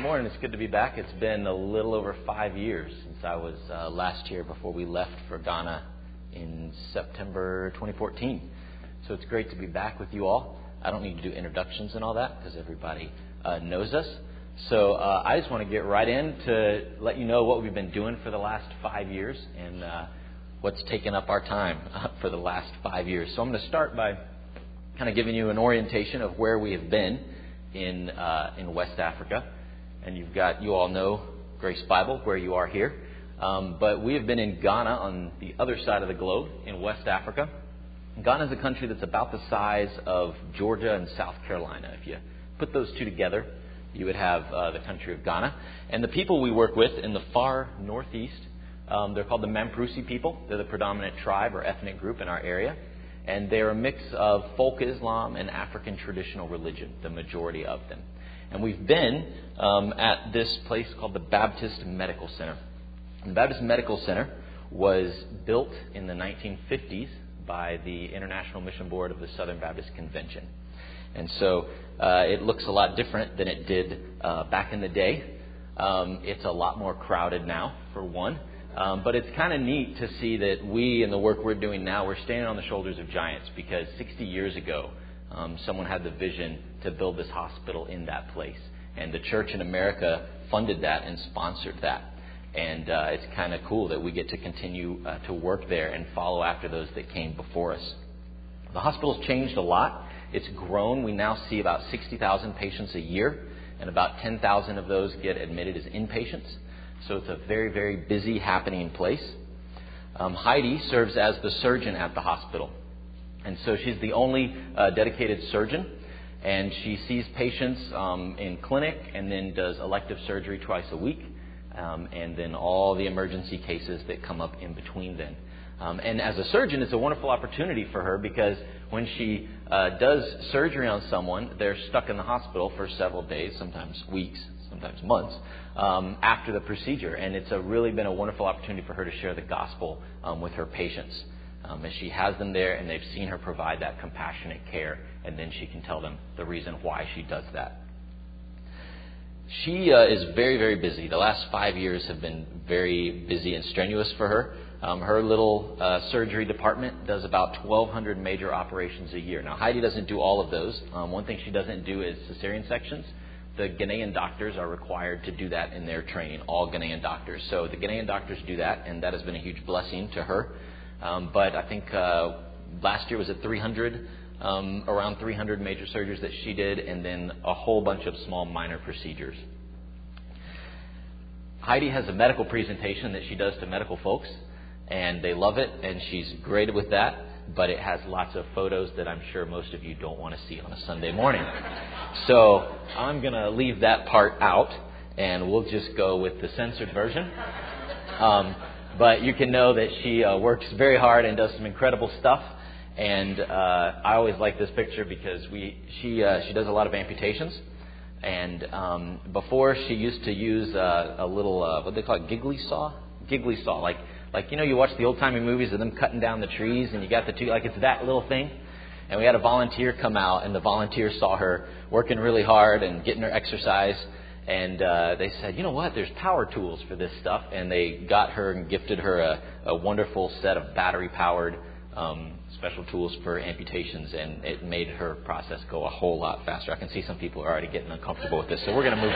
morning. It's good to be back. It's been a little over 5 years since I was last here before we left for Ghana in September 2014. So it's great to be back with you all. I don't need to do introductions and all that because everybody knows us. So I just want to get right in to let you know what we've been doing for the last 5 years and what's taken up our time for the last 5 years. So I'm going to start by kind of giving you an orientation of where we have been in West Africa. And you all know Grace Bible, where you are here. But we have been in Ghana on the other side of the globe in West Africa. Ghana is a country that's about the size of Georgia and South Carolina. If you put those two together, you would have the country of Ghana. And the people we work with in the far northeast, they're called the Mamprusi people. They're the predominant tribe or ethnic group in our area. And they're a mix of folk Islam and African traditional religion, the majority of them. And we've been at this place called the Baptist Medical Center. And the Baptist Medical Center was built in the 1950s by the International Mission Board of the Southern Baptist Convention. And so it looks a lot different than it did back in the day. It's a lot more crowded now, for one. But it's kind of neat to see that we, in the work we're doing now, we're standing on the shoulders of giants because 60 years ago, someone had the vision to build this hospital in that place. And the church in America funded that and sponsored that. And it's kind of cool that we get to continue to work there and follow after those that came before us. The hospital's changed a lot. It's grown. We now see about 60,000 patients a year, and about 10,000 of those get admitted as inpatients. So it's a very, very busy, happening place. Heidi serves as the surgeon at the hospital. And so she's the only dedicated surgeon. And she sees patients in clinic and then does elective surgery twice a week. And then all the emergency cases that come up in between then. And as a surgeon, it's a wonderful opportunity for her because when she does surgery on someone, they're stuck in the hospital for several days, sometimes weeks, sometimes months, after the procedure. And it's really been a wonderful opportunity for her to share the gospel with her patients. As she has them there and they've seen her provide that compassionate care, and then she can tell them the reason why she does that. She is very, very busy. The last 5 years have been very busy and strenuous for her. Her little surgery department does about 1,200 major operations a year. Now, Heidi doesn't do all of those. One thing she doesn't do is cesarean sections. The Ghanaian doctors are required to do that in their training, all Ghanaian doctors. So the Ghanaian doctors do that, and that has been a huge blessing to her. But I think last year was at 300, around 300 major surgeries that she did, and then a whole bunch of small minor procedures. Heidi has a medical presentation that she does to medical folks, and they love it, and she's great with that, but it has lots of photos that I'm sure most of you don't want to see on a Sunday morning. So I'm going to leave that part out, and we'll just go with the censored version. But you can know that she works very hard and does some incredible stuff. And I always like this picture because she does a lot of amputations. And before she used to use a little, what they call it, giggly saw? Giggly saw. Like you watch the old-timey movies of them cutting down the trees and you got the two, like it's that little thing. And we had a volunteer come out, and the volunteer saw her working really hard and getting her exercise. And they said, you know what, there's power tools for this stuff. And they got her and gifted her a wonderful set of battery-powered special tools for amputations. And it made her process go a whole lot faster. I can see some people are already getting uncomfortable with this. So we're going to move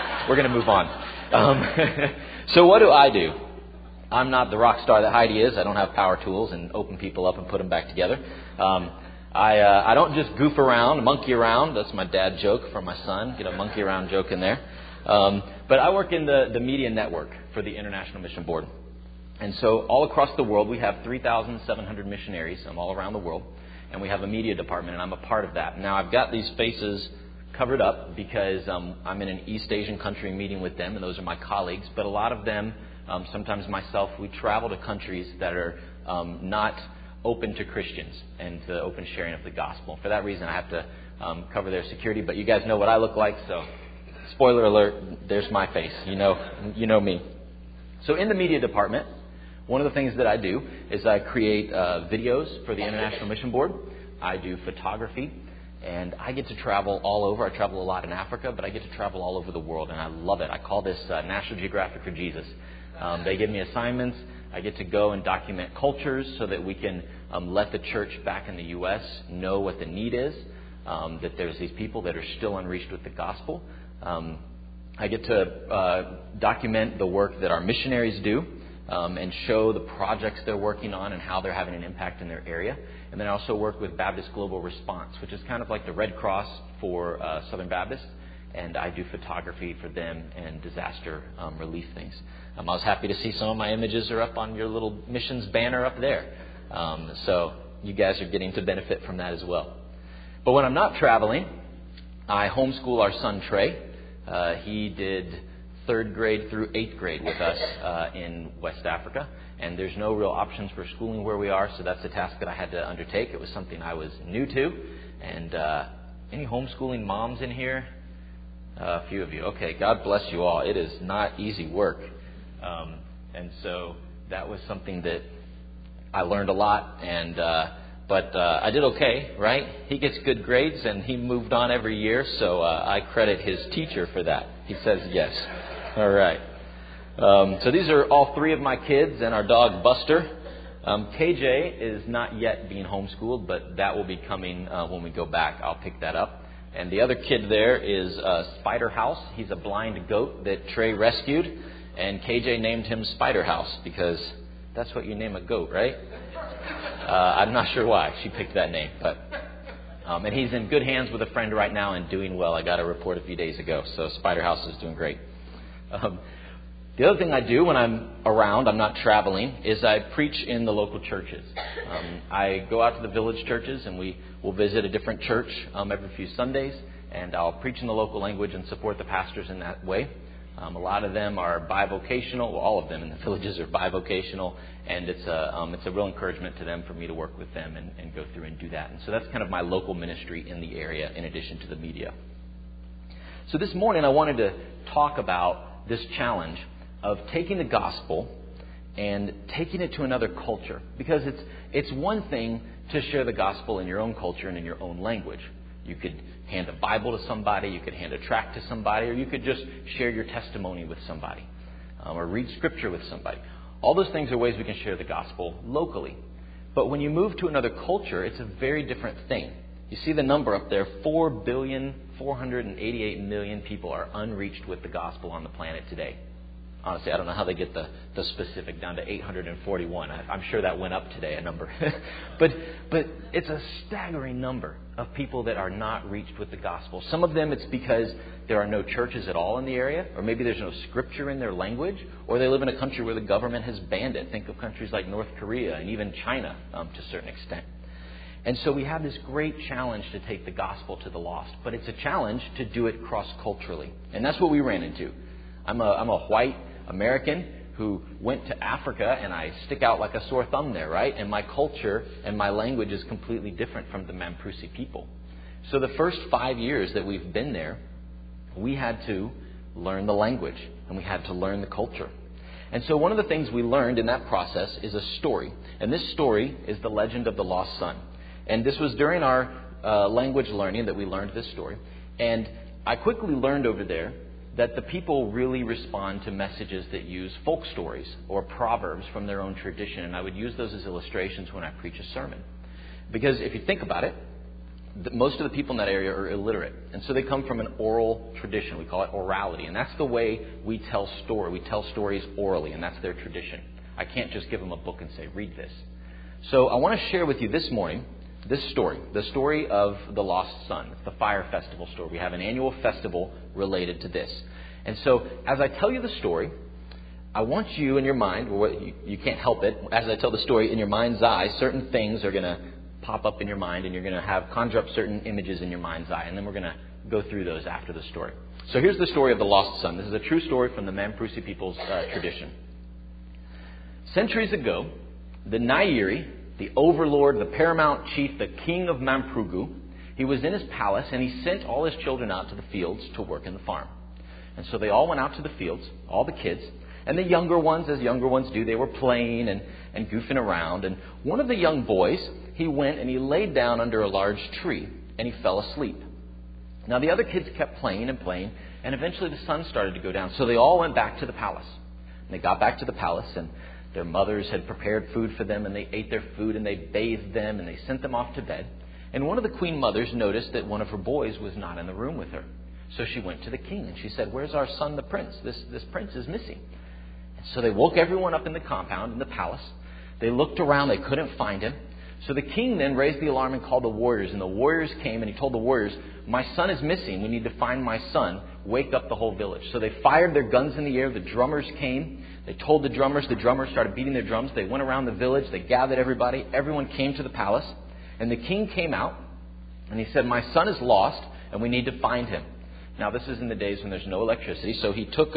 on. So what do I do? I'm not the rock star that Heidi is. I don't have power tools and open people up and put them back together. I don't just goof around, monkey around. That's my dad joke from my son. Get a monkey around joke in there. But I work in the media network for the International Mission Board. And so all across the world, we have 3,700 missionaries all around the world. And we have a media department, and I'm a part of that. Now, I've got these faces covered up because I'm in an East Asian country meeting with them, and those are my colleagues. But a lot of them, sometimes myself, we travel to countries that are not open to Christians and to open sharing of the gospel. For that reason, I have to cover their security. But you guys know what I look like, so spoiler alert, there's my face. You know me. So in the media department, one of the things that I do is I create videos for the International Mission Board. I do photography, And I get to travel all over. I travel a lot in Africa, but I get to travel all over the world, and I love it. I call this National Geographic for Jesus. They give me assignments. I get to go and document cultures so that we can let the church back in the U.S. know what the need is, that there's these people that are still unreached with the gospel. I get to document the work that our missionaries do and show the projects they're working on and how they're having an impact in their area. And then I also work with Baptist Global Response, which is kind of like the Red Cross for Southern Baptists. And I do photography for them and disaster relief things. I was happy to see some of my images are up on your little missions banner up there. So you guys are getting to benefit from that as well. But when I'm not traveling, I homeschool our son Trey. He did 3rd grade through 8th grade with us in West Africa. And there's no real options for schooling where we are, so that's a task that I had to undertake. It was something I was new to. And any homeschooling moms in here? A few of you. Okay, God bless you all. It is not easy work. And so that was something that I learned a lot. But I did okay, right? He gets good grades, and he moved on every year, so I credit his teacher for that. He says yes. All right. So these are all 3 of my kids and our dog Buster. KJ is not yet being homeschooled, but that will be coming when we go back. I'll pick that up. And the other kid there is Spider House. He's a blind goat that Trey rescued, and KJ named him Spider House because that's what you name a goat, right? I'm not sure why she picked that name, but and he's in good hands with a friend right now and doing well. I got a report a few days ago, so Spider House is doing great. The other thing I do when I'm around, I'm not traveling, is I preach in the local churches. I go out to the village churches and we will visit a different church every few Sundays, and I'll preach in the local language and support the pastors in that way. A lot of them are bivocational. Well, all of them in the villages are bivocational, and it's a real encouragement to them for me to work with them and go through and do that. And so that's kind of my local ministry in the area in addition to the media. So this morning I wanted to talk about this challenge of taking the gospel and taking it to another culture. Because it's one thing to share the gospel in your own culture and in your own language. You could hand a Bible to somebody, you could hand a tract to somebody, or you could just share your testimony with somebody, or read scripture with somebody. All those things are ways we can share the gospel locally. But when you move to another culture, it's a very different thing. You see the number up there, 4,488,000,000 people are unreached with the gospel on the planet today. Honestly, I don't know how they get the specific down to 841. I'm sure that went up today, a number. but it's a staggering number of people that are not reached with the gospel. Some of them it's because there are no churches at all in the area, or maybe there's no scripture in their language, or they live in a country where the government has banned it. Think of countries like North Korea and even China to a certain extent. And so we have this great challenge to take the gospel to the lost. But it's a challenge to do it cross-culturally. And that's what we ran into. I'm a white American who went to Africa, and I stick out like a sore thumb there, right? And my culture and my language is completely different from the Mamprusi people. So the first 5 years that we've been there, we had to learn the language, and we had to learn the culture. And so one of the things we learned in that process is a story. And this story is the legend of the lost son. And this was during our language learning that we learned this story. And I quickly learned over there that the people really respond to messages that use folk stories or proverbs from their own tradition. And I would use those as illustrations when I preach a sermon. Because if you think about it, most of the people in that area are illiterate. And so they come from an oral tradition. We call it orality. And that's the way we tell story. We tell stories orally, and that's their tradition. I can't just give them a book and say, read this. So I want to share with you this morning this story, the story of the lost son. It's the Fire Festival story. We have an annual festival related to this. And so as I tell you the story, I want you in your mind, or you can't help it, as I tell the story in your mind's eye, certain things are going to pop up in your mind, and you're going to conjure up certain images in your mind's eye. And then we're going to go through those after the story. So here's the story of the lost son. This is a true story from the Mamprusi people's tradition. Centuries ago, the Nairi, the overlord, the paramount chief, the king of Mamprugu, he was in his palace, and he sent all his children out to the fields to work in the farm. And so they all went out to the fields, all the kids, and the younger ones, as younger ones do, they were playing and goofing around. And one of the young boys, he went and he laid down under a large tree, and he fell asleep. Now the other kids kept playing and playing, and eventually the sun started to go down. So they all went back to the palace. And they got back to the palace, and their mothers had prepared food for them, and they ate their food, and they bathed them, and they sent them off to bed. And one of the queen mothers noticed that one of her boys was not in the room with her. So she went to the king, and she said, "Where's our son, the prince? This prince is missing." And so they woke everyone up in the compound, in the palace. They looked around. They couldn't find him. So the king then raised the alarm and called the warriors. And the warriors came, and he told the warriors, "My son is missing. We need to find my son. Wake up the whole village." So they fired their guns in the air. The drummers came. They told the drummers. The drummers started beating their drums. They went around the village. They gathered everybody. Everyone came to the palace. And the king came out, and he said, "My son is lost, and we need to find him." Now, this is in the days when there's no electricity. So he took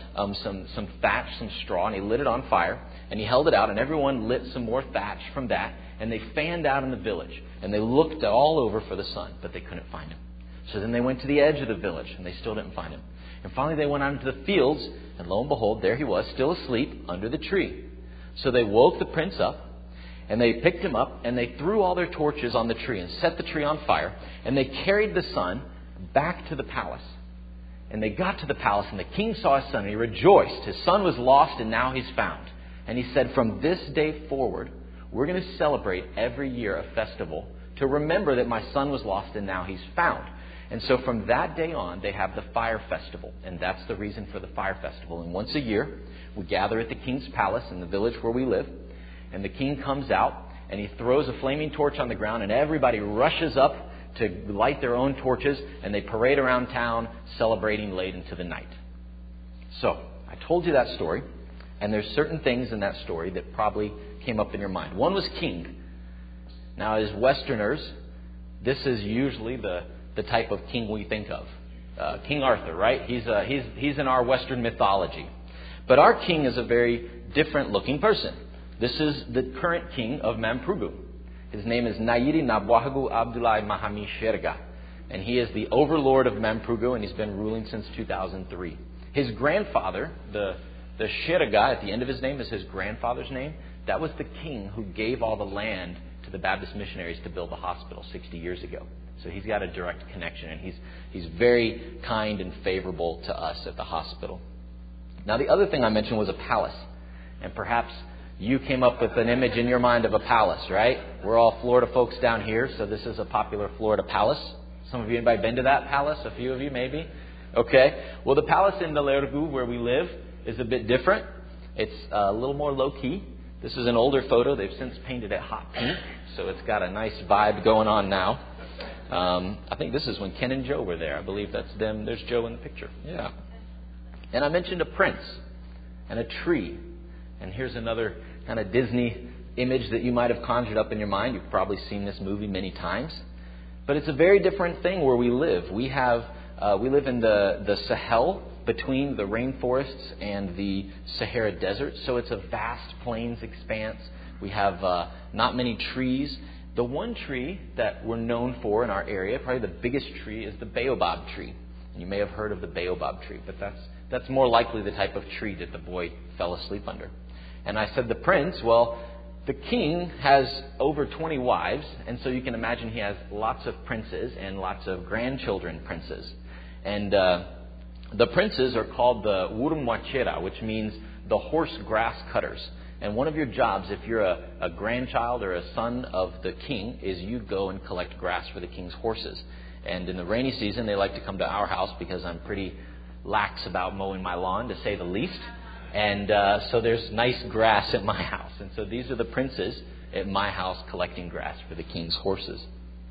some thatch, some straw, and he lit it on fire. And he held it out, and everyone lit some more thatch from that. And they fanned out in the village. And they looked all over for the son, but they couldn't find him. So then they went to the edge of the village, and they still didn't find him. And finally they went out into the fields, and lo and behold, there he was, still asleep under the tree. So they woke the prince up, and they picked him up, and they threw all their torches on the tree and set the tree on fire. And they carried the son back to the palace. And they got to the palace, and the king saw his son, and he rejoiced. His son was lost, and now he's found. And he said, "From this day forward, we're going to celebrate every year a festival to remember that my son was lost, and now he's found." And so from that day on, they have the fire festival. And that's the reason for the fire festival. And once a year, we gather at the king's palace in the village where we live. And the king comes out, and he throws a flaming torch on the ground, and everybody rushes up to light their own torches, and they parade around town celebrating late into the night. So, I told you that story, and there's certain things in that story that probably came up in your mind. One was king. Now, as Westerners, this is usually the type of king we think of. King Arthur, right? He's in our Western mythology. But our king is a very different looking person. This is the current king of Mamprugu. His name is Nayiri Nabwahagu Abdullahi Mahami Sherga. And he is the overlord of Mamprugu, and he's been ruling since 2003. His grandfather, the Sherga, at the end of his name is his grandfather's name. That was the king who gave all the land to the Baptist missionaries to build the hospital 60 years ago. So he's got a direct connection, and he's very kind and favorable to us at the hospital. Now, the other thing I mentioned was a palace. And perhaps you came up with an image in your mind of a palace, right? We're all Florida folks down here, so this is a popular Florida palace. Some of you, anybody been to that palace? A few of you, maybe? Okay. Well, the palace in Nalergu, where we live, is a bit different. It's a little more low-key. This is an older photo. They've since painted it hot pink, so it's got a nice vibe going on now. I think this is when Ken and Joe were there. I believe that's them. There's Joe in the picture. Yeah. And I mentioned a prince and a tree. And here's another kind of Disney image that you might have conjured up in your mind. You've probably seen this movie many times. But it's a very different thing where we live. We live in the Sahel, between the rainforests and the Sahara Desert. So it's a vast plains expanse. We have not many trees. The one tree that we're known for in our area, probably the biggest tree, is the baobab tree. And you may have heard of the baobab tree, but that's more likely the type of tree that the boy fell asleep under. And I said the prince, well, the king has over 20 wives, and so you can imagine he has lots of princes and lots of grandchildren princes. And the princes are called the Wurumwachera, which means the horse grass cutters. And one of your jobs, if you're a grandchild or a son of the king, is you go and collect grass for the king's horses. And in the rainy season, they like to come to our house because I'm pretty lax about mowing my lawn, to say the least. And so there's nice grass at my house. And so these are the princes at my house collecting grass for the king's horses.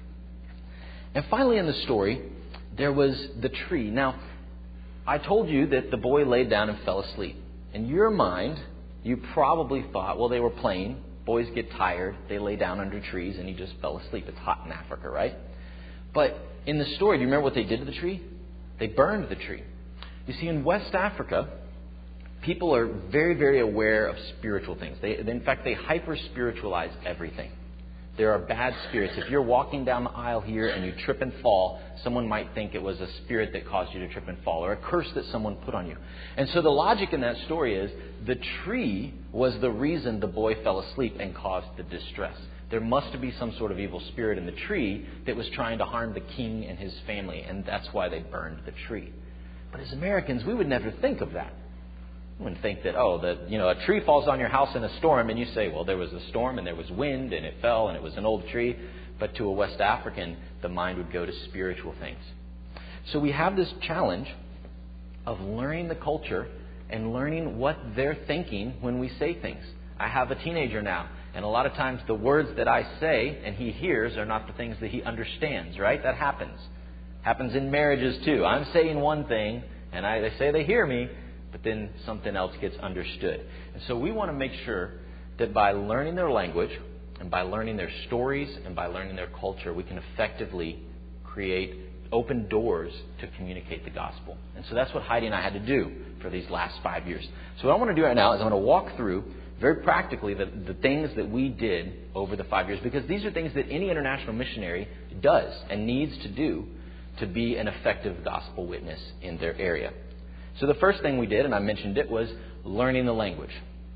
And finally in the story, there was the tree. Now, I told you that the boy laid down and fell asleep. In your mind, you probably thought, well, they were playing. Boys get tired. They lay down under trees, and he just fell asleep. It's hot in Africa, right? But in the story, do you remember what they did to the tree? They burned the tree. You see, in West Africa, people are very, very aware of spiritual things. In fact, they hyper-spiritualize everything. There are bad spirits. If you're walking down the aisle here and you trip and fall, someone might think it was a spirit that caused you to trip and fall, or a curse that someone put on you. And so the logic in that story is the tree was the reason the boy fell asleep and caused the distress. There must be some sort of evil spirit in the tree that was trying to harm the king and his family, and that's why they burned the tree. But as Americans, we would never think of that. We wouldn't think that, a tree falls on your house in a storm, and you say, well, there was a storm, and there was wind, and it fell, and it was an old tree. But to a West African, the mind would go to spiritual things. So we have this challenge of learning the culture and learning what they're thinking when we say things. I have a teenager now, and a lot of times the words that I say and he hears are not the things that he understands, right? That happens. Happens in marriages too. I'm saying one thing, and they say they hear me, but then something else gets understood. And so we want to make sure that by learning their language and by learning their stories and by learning their culture, we can effectively create open doors to communicate the gospel. And so that's what Heidi and I had to do for these last 5 years. So what I want to do right now is I'm going to walk through very practically the things that we did over the 5 years, because these are things that any international missionary does and needs to do to be an effective gospel witness in their area. So the first thing we did, and I mentioned it, was learning the language.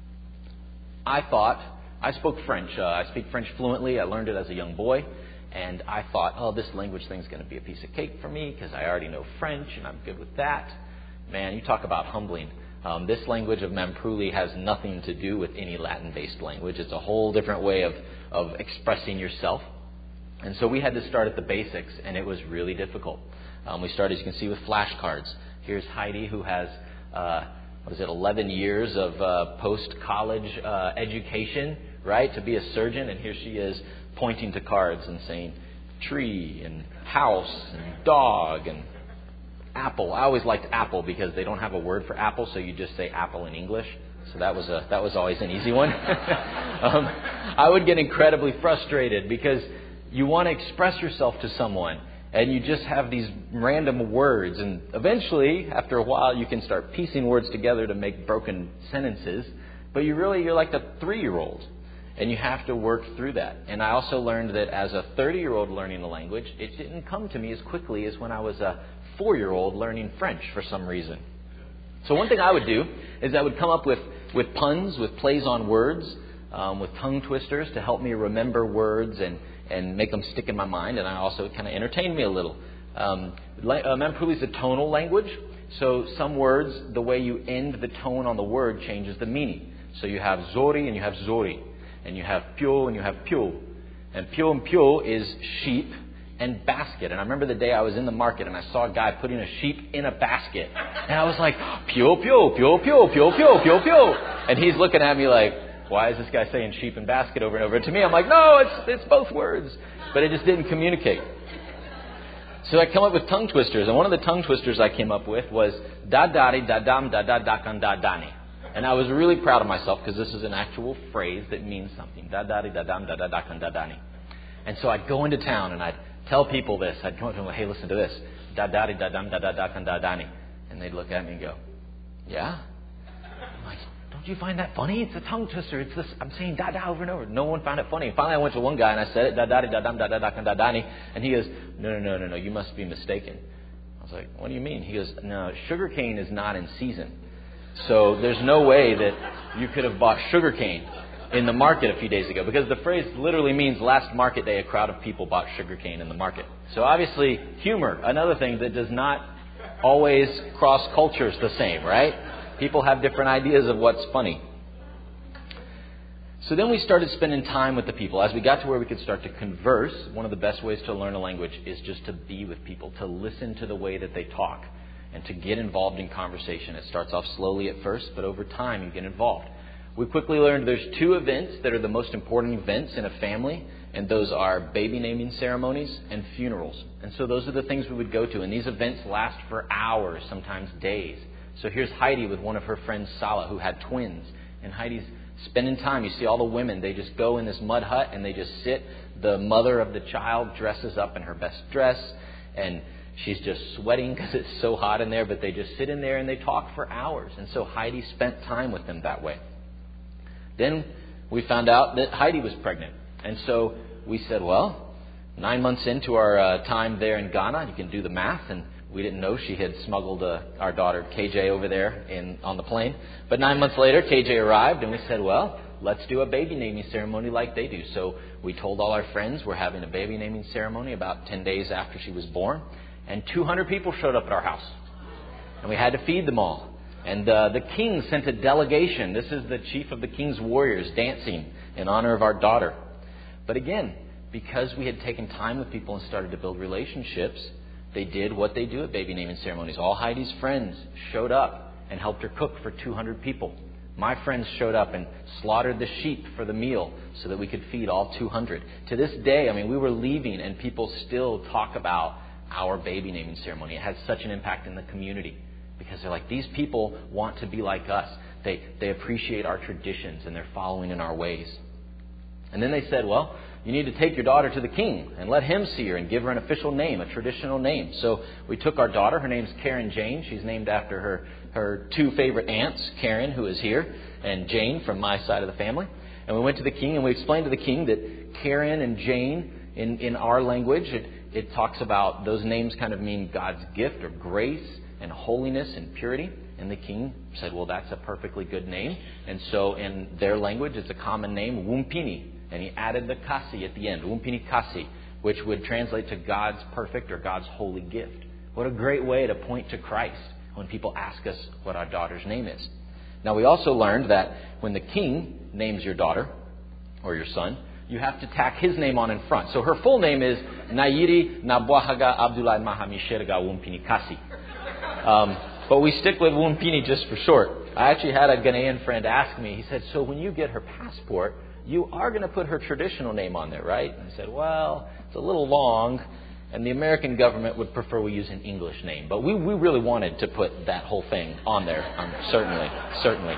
I spoke French. I speak French fluently. I learned it as a young boy. And I thought, this language thing's going to be a piece of cake for me because I already know French and I'm good with that. Man, you talk about humbling. This language of Mampruli has nothing to do with any Latin-based language. It's a whole different way of expressing yourself. And so we had to start at the basics, and it was really difficult. We started, as you can see, with flashcards. Here's Heidi, who has, 11 years of post-college education, right, to be a surgeon. And here she is pointing to cards and saying tree and house and dog and apple. I always liked apple because they don't have a word for apple, so you just say apple in English. So that was always an easy one. I would get incredibly frustrated because you want to express yourself to someone and you just have these random words, and eventually, after a while, you can start piecing words together to make broken sentences, but you're like a 3-year-old. And you have to work through that. And I also learned that as a 30-year-old learning a language, it didn't come to me as quickly as when I was a 4-year-old learning French for some reason. So one thing I would do is I would come up with puns, with plays on words, with tongue twisters to help me remember words and make them stick in my mind. And I also kind of entertained me a little. Mampruli is a tonal language. So some words, the way you end the tone on the word changes the meaning. So you have zori and you have zori. And you have pyo and you have pyo. And pyo is sheep and basket. And I remember the day I was in the market and I saw a guy putting a sheep in a basket. And I was like, pyo, pyo, pyo, pyo, pyo, pyo, pyo, pyo. And he's looking at me like, why is this guy saying sheep and basket over and over? To me, I'm like, no, it's both words. But it just didn't communicate. So I come up with tongue twisters. And one of the tongue twisters I came up with was da-dari, da-dam, da-da-dakan, da-dani. And I was really proud of myself because this is an actual phrase that means something. Da-da-di, da-dam, da-da-dakan, da-dani. And so I'd go into town and I'd tell people this. I'd go up to them, hey, listen to this. Da-da-di, da-dam, da-da-dakan, da-dani. And they'd look at me and go, yeah? I'm like, don't you find that funny? It's a tongue twister. It's this. I'm saying da-da over and over. No one found it funny. And finally I went to one guy and I said it, da-da-di, da-dam, da-da-dakan, da-dani. And he goes, no, you must be mistaken. I was like, what do you mean? He goes, no, sugarcane is not in season. So there's no way that you could have bought sugarcane in the market a few days ago, because the phrase literally means last market day a crowd of people bought sugarcane in the market. So obviously humor, another thing that does not always cross cultures the same, right? People have different ideas of what's funny. So then we started spending time with the people. As we got to where we could start to converse, one of the best ways to learn a language is just to be with people, to listen to the way that they talk, and to get involved in conversation. It starts off slowly at first, but over time you get involved. We quickly learned there's 2 events that are the most important events in a family, and those are baby naming ceremonies and funerals. And so those are the things we would go to, and these events last for hours, sometimes days. So here's Heidi with one of her friends, Sala, who had twins, and Heidi's spending time. You see all the women, they just go in this mud hut and they just sit. The mother of the child dresses up in her best dress, and she's just sweating because it's so hot in there, but they just sit in there and they talk for hours. And so Heidi spent time with them that way. Then we found out that Heidi was pregnant. And so we said, well, 9 months into our time there in Ghana, you can do the math, and we didn't know she had smuggled our daughter KJ over there on the plane. But 9 months later, KJ arrived, and we said, well, let's do a baby naming ceremony like they do. So we told all our friends we're having a baby naming ceremony about 10 days after she was born. And 200 people showed up at our house. And we had to feed them all. And the king sent a delegation. This is the chief of the king's warriors dancing in honor of our daughter. But again, because we had taken time with people and started to build relationships, they did what they do at baby naming ceremonies. All Heidi's friends showed up and helped her cook for 200 people. My friends showed up and slaughtered the sheep for the meal so that we could feed all 200. To this day, we were leaving and people still talk about our baby naming ceremony. It had such an impact in the community because they're like, these people want to be like us. They appreciate our traditions and they're following in our ways. And then they said, well, you need to take your daughter to the king and let him see her and give her an official name, a traditional name. So we took our daughter. Her name's Karen Jane. She's named after her two favorite aunts, Karen, who is here, and Jane from my side of the family. And we went to the king and we explained to the king that Karen and Jane, in our language, it talks about those names kind of mean God's gift or grace and holiness and purity. And the king said, well, that's a perfectly good name. And so in their language, it's a common name, Wumpini. And he added the kasi at the end, Wumpini kasi, which would translate to God's perfect or God's holy gift. What a great way to point to Christ when people ask us what our daughter's name is. Now, we also learned that when the king names your daughter or your son, you have to tack his name on in front. So her full name is Nayiri Nabwahaga Abdullah Mahamishirga Wumpini Kasi. But we stick with Wumpini just for short. I actually had a Ghanaian friend ask me, he said, so when you get her passport, you are going to put her traditional name on there, right? And I said, well, it's a little long, and the American government would prefer we use an English name. But we really wanted to put that whole thing on there, certainly.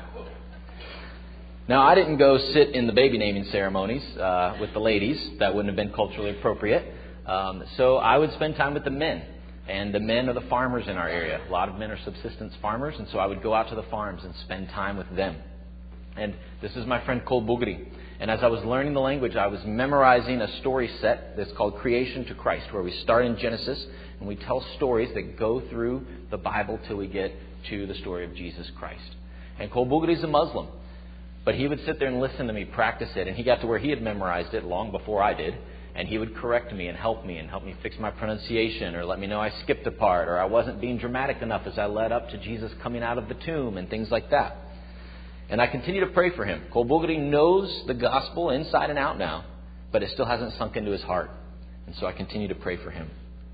Now, I didn't go sit in the baby naming ceremonies with the ladies. That wouldn't have been culturally appropriate. So I would spend time with the men. And the men are the farmers in our area. A lot of men are subsistence farmers, and so I would go out to the farms and spend time with them. And this is my friend Cole Bugri. And as I was learning the language, I was memorizing a story set that's called Creation to Christ, where we start in Genesis and we tell stories that go through the Bible till we get to the story of Jesus Christ. And Cole Bugri is a Muslim, but he would sit there and listen to me practice it. And he got to where he had memorized it long before I did. And he would correct me and help me fix my pronunciation, or let me know I skipped a part, or I wasn't being dramatic enough as I led up to Jesus coming out of the tomb and things like that. And I continue to pray for him. Cole Bugri knows the gospel inside and out now, but it still hasn't sunk into his heart. And so I continue to pray for him.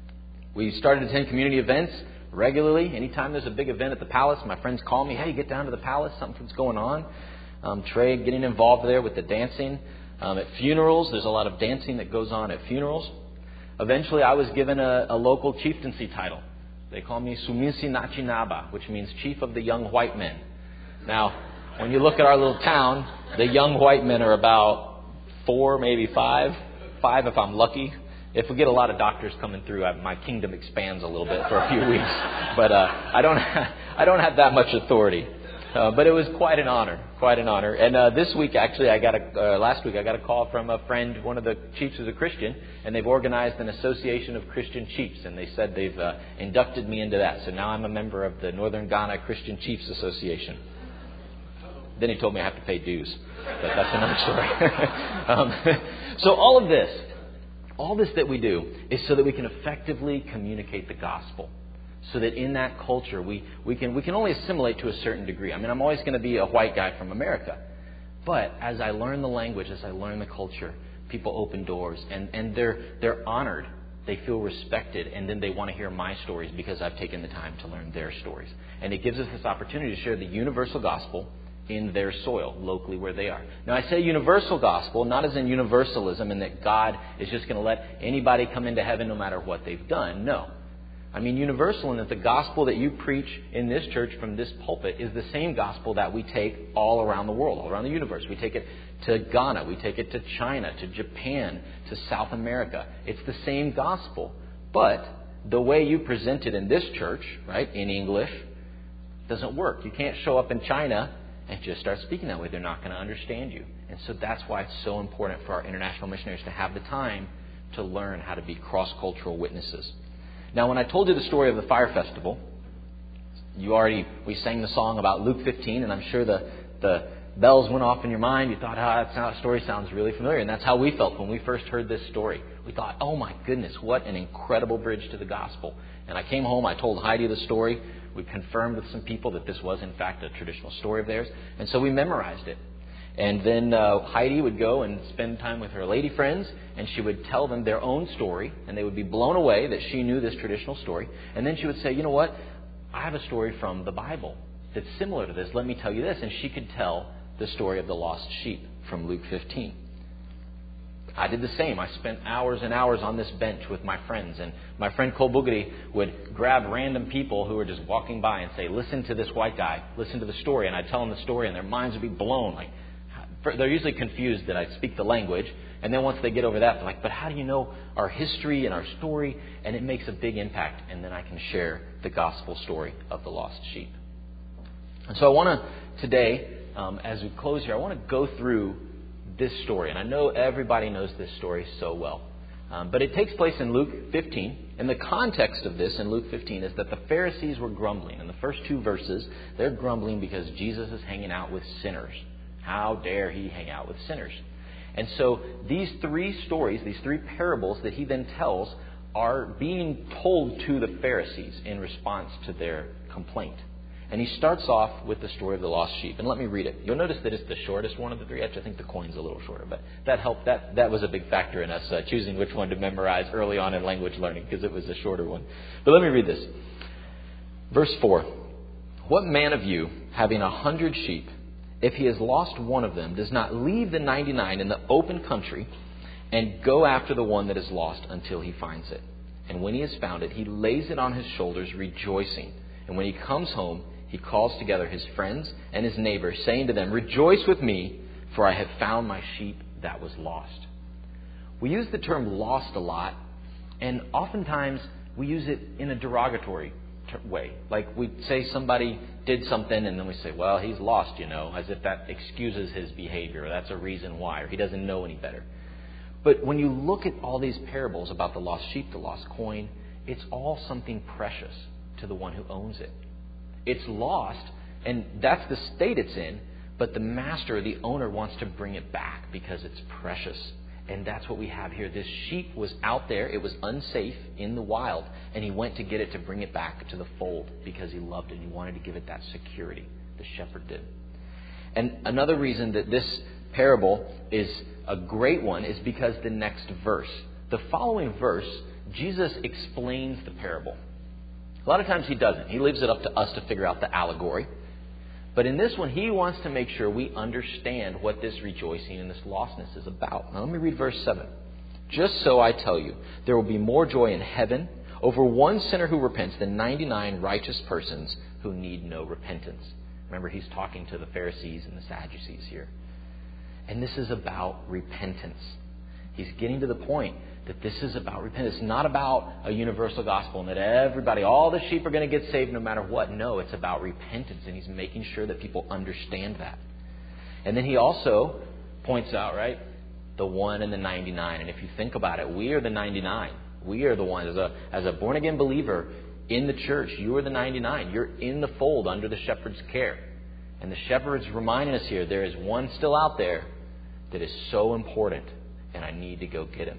We started to attend community events regularly. Anytime there's a big event at the palace, my friends call me, hey, get down to the palace, something's going on. Trey getting involved there with the dancing. At funerals, there's a lot of dancing that goes on at funerals. Eventually, I was given a local chieftaincy title. They call me Suminsi Nachinaba, which means Chief of the Young White Men. Now, when you look at our little town, the young white men are about 4, maybe 5 if I'm lucky. If we get a lot of doctors coming through, my kingdom expands a little bit for a few weeks. But I don't have that much authority. But it was quite an honor. And this week, actually, last week, I got a call from a friend. One of the chiefs is a Christian, and they've organized an association of Christian chiefs, and they said they've inducted me into that. So now I'm a member of the Northern Ghana Christian Chiefs Association. Then he told me I have to pay dues, but that's another story. So all this that we do is so that we can effectively communicate the gospel. So that in that culture, we can only assimilate to a certain degree. I'm always going to be a white guy from America. But as I learn the language, as I learn the culture, people open doors and they're honored. They feel respected, and then they want to hear my stories because I've taken the time to learn their stories. And it gives us this opportunity to share the universal gospel in their soil, locally where they are. Now, I say universal gospel, not as in universalism, in that God is just going to let anybody come into heaven no matter what they've done. No. I mean universal in that the gospel that you preach in this church from this pulpit is the same gospel that we take all around the world, all around the universe. We take it to Ghana, we take it to China, to Japan, to South America. It's the same gospel. But the way you present it in this church, right, in English, doesn't work. You can't show up in China and just start speaking that way. They're not going to understand you. And so that's why it's so important for our international missionaries to have the time to learn how to be cross-cultural witnesses. Now, when I told you the story of the fire festival, we sang the song about Luke 15, and I'm sure the bells went off in your mind. You thought, that story sounds really familiar. And that's how we felt when we first heard this story. We thought, oh my goodness, what an incredible bridge to the gospel. And I came home, I told Heidi the story. We confirmed with some people that this was in fact a traditional story of theirs. And so we memorized it. And then Heidi would go and spend time with her lady friends, and she would tell them their own story, and they would be blown away that she knew this traditional story. And then she would say, you know what? I have a story from the Bible that's similar to this. Let me tell you this. And she could tell the story of the lost sheep from Luke 15. I did the same. I spent hours and hours on this bench with my friends. And my friend Cole Boogedy would grab random people who were just walking by and say, listen to this white guy. Listen to the story. And I'd tell them the story, and their minds would be blown. They're usually confused that I speak the language. And then once they get over that, they're like, but how do you know our history and our story? And it makes a big impact. And then I can share the gospel story of the lost sheep. And so I want to, today, as we close here, I want to go through this story. And I know everybody knows this story so well. But it takes place in Luke 15. And the context of this in Luke 15 is that the Pharisees were grumbling. In the first two verses, they're grumbling because Jesus is hanging out with sinners. How dare he hang out with sinners? And so these three stories, these three parables that he then tells are being told to the Pharisees in response to their complaint. And he starts off with the story of the lost sheep. And let me read it. You'll notice that it's the shortest one of the three. Actually, I think the coin's a little shorter. But that helped. That was a big factor in us choosing which one to memorize early on in language learning, because it was a shorter one. But let me read this. Verse 4. What man of you, having 100 sheep, if he has lost one of them, does not leave the 99 in the open country and go after the one that is lost until he finds it? And when he has found it, he lays it on his shoulders, rejoicing. And when he comes home, he calls together his friends and his neighbors, saying to them, rejoice with me, for I have found my sheep that was lost. We use the term lost a lot, and oftentimes we use it in a derogatory way. Like we say somebody did something and then we say, well, he's lost, as if that excuses his behavior, or that's a reason why, or he doesn't know any better. But when you look at all these parables about the lost sheep, the lost coin, it's all something precious to the one who owns it. It's lost, and that's the state it's in, but the master, the owner, wants to bring it back because it's precious. And that's what we have here. This sheep was out there. It was unsafe in the wild. And he went to get it to bring it back to the fold because he loved it. And he wanted to give it that security. The shepherd did. And another reason that this parable is a great one is because the next verse. The following verse, Jesus explains the parable. A lot of times he doesn't. He leaves it up to us to figure out the allegory. But in this one, he wants to make sure we understand what this rejoicing and this lostness is about. Now let me read verse 7. Just so I tell you, there will be more joy in heaven over one sinner who repents than 99 righteous persons who need no repentance. Remember, he's talking to the Pharisees and the Sadducees here. And this is about repentance. He's getting to the point that this is about repentance. It's not about a universal gospel and that everybody, all the sheep are going to get saved no matter what. No, it's about repentance. And he's making sure that people understand that. And then he also points out, the 1 and the 99. And if you think about it, we are the 99. We are the ones. As a born-again believer in the church, you are the 99. You're in the fold under the shepherd's care. And the shepherd's reminding us here, there is one still out there that is so important, and I need to go get him.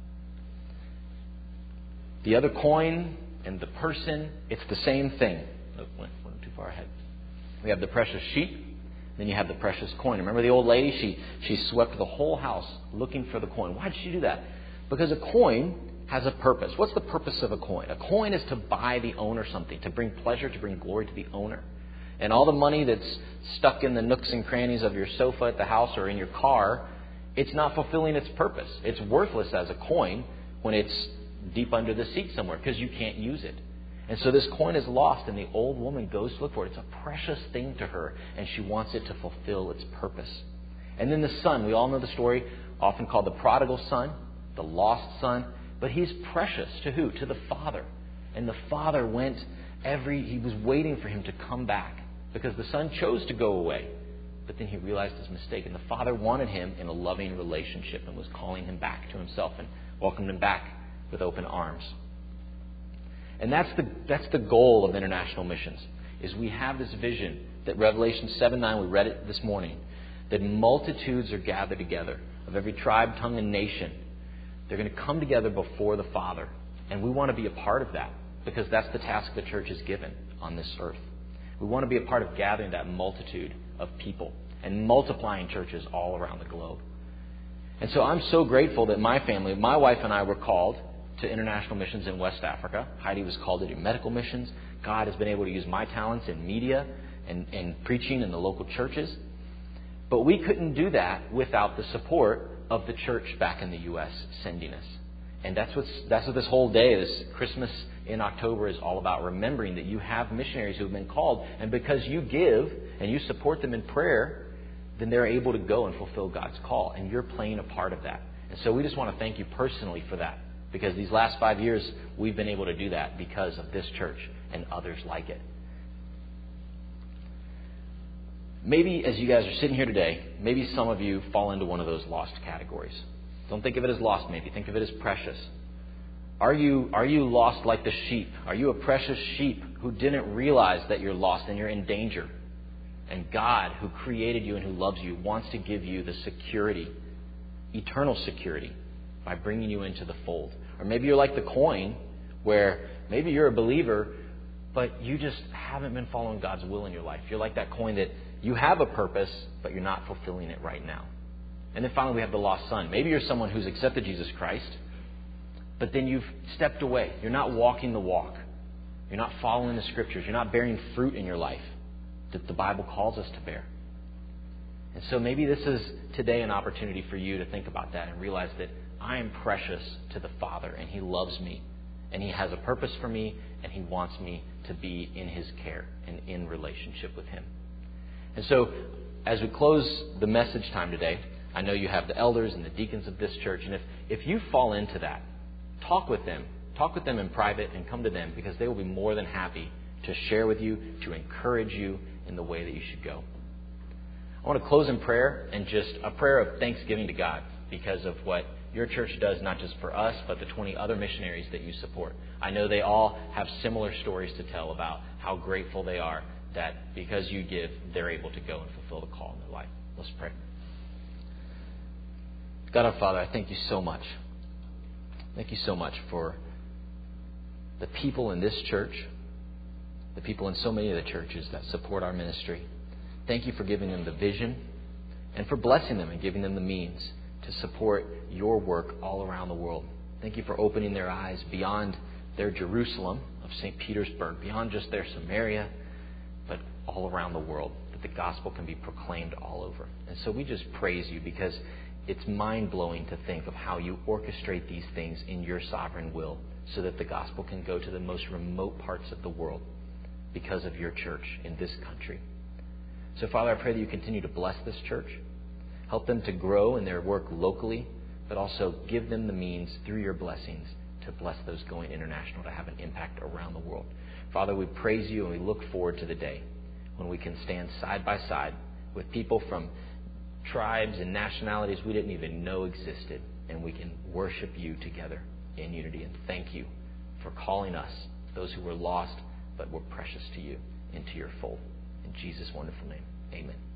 The other coin and the person, it's the same thing. Oh, went too far ahead. We have the precious sheep, then you have the precious coin. Remember the old lady? She swept the whole house looking for the coin. Why did she do that? Because a coin has a purpose. What's the purpose of a coin? A coin is to buy the owner something, to bring pleasure, to bring glory to the owner. And all the money that's stuck in the nooks and crannies of your sofa at the house or in your car, it's not fulfilling its purpose. It's worthless as a coin when it's deep under the seat somewhere because you can't use it. And so this coin is lost and the old woman goes to look for it. It's a precious thing to her and she wants it to fulfill its purpose. And then the son, we all know the story, often called the prodigal son, the lost son. But he's precious to who? To the father. And the father he was waiting for him to come back because the son chose to go away. But then he realized his mistake. And the father wanted him in a loving relationship and was calling him back to himself. And welcomed them back with open arms. And that's the goal of international missions, is we have this vision that Revelation 7:9, we read it this morning, that multitudes are gathered together of every tribe, tongue, and nation. They're going to come together before the Father. And we want to be a part of that, because that's the task the church is given on this earth. We want to be a part of gathering that multitude of people and multiplying churches all around the globe. And so I'm so grateful that my family, my wife and I, were called to international missions in West Africa. Heidi was called to do medical missions. God has been able to use my talents in media and preaching in the local churches. But we couldn't do that without the support of the church back in the U.S. sending us. And that's what this whole day, this Christmas in October, is all about, remembering that you have missionaries who have been called. And because you give and you support them in prayer, then they're able to go and fulfill God's call. And you're playing a part of that. And so we just want to thank you personally for that. Because these last 5 years, we've been able to do that because of this church and others like it. Maybe as you guys are sitting here today, maybe some of you fall into one of those lost categories. Don't think of it as lost, maybe. Think of it as precious. Are you lost like the sheep? Are you a precious sheep who didn't realize that you're lost and you're in danger? And God, who created you and who loves you, wants to give you the security, eternal security, by bringing you into the fold. Or maybe you're like the coin, where maybe you're a believer, but you just haven't been following God's will in your life. You're like that coin that you have a purpose, but you're not fulfilling it right now. And then finally we have the lost son. Maybe you're someone who's accepted Jesus Christ, but then you've stepped away. You're not walking the walk. You're not following the Scriptures. You're not bearing fruit in your life that the Bible calls us to bear. And so maybe this is today an opportunity for you to think about that and realize that I am precious to the Father, and He loves me, and He has a purpose for me, and He wants me to be in His care and in relationship with Him. And so as we close the message time today, I know you have the elders and the deacons of this church, and if you fall into that, talk with them. Talk with them in private and come to them, because they will be more than happy to share with you, to encourage you in the way that you should go. I want to close in prayer, and just a prayer of thanksgiving to God because of what your church does, not just for us, but the 20 other missionaries that you support. I know they all have similar stories to tell about how grateful they are that because you give, they're able to go and fulfill the call in their life. Let's pray. God our Father, I thank you so much. Thank you so much for the people in this church, the people in so many of the churches that support our ministry. Thank you for giving them the vision and for blessing them and giving them the means to support your work all around the world. Thank you for opening their eyes beyond their Jerusalem of St. Petersburg, beyond just their Samaria, but all around the world, that the gospel can be proclaimed all over. And so we just praise you, because it's mind-blowing to think of how you orchestrate these things in your sovereign will so that the gospel can go to the most remote parts of the world because of your church in this country. So, Father, I pray that you continue to bless this church. Help them to grow in their work locally, but also give them the means through your blessings to bless those going international, to have an impact around the world. Father, we praise you, and we look forward to the day when we can stand side by side with people from tribes and nationalities we didn't even know existed, and we can worship you together in unity. And thank you for calling us, those who were lost but were precious to you, into your fold. In Jesus' wonderful name, amen.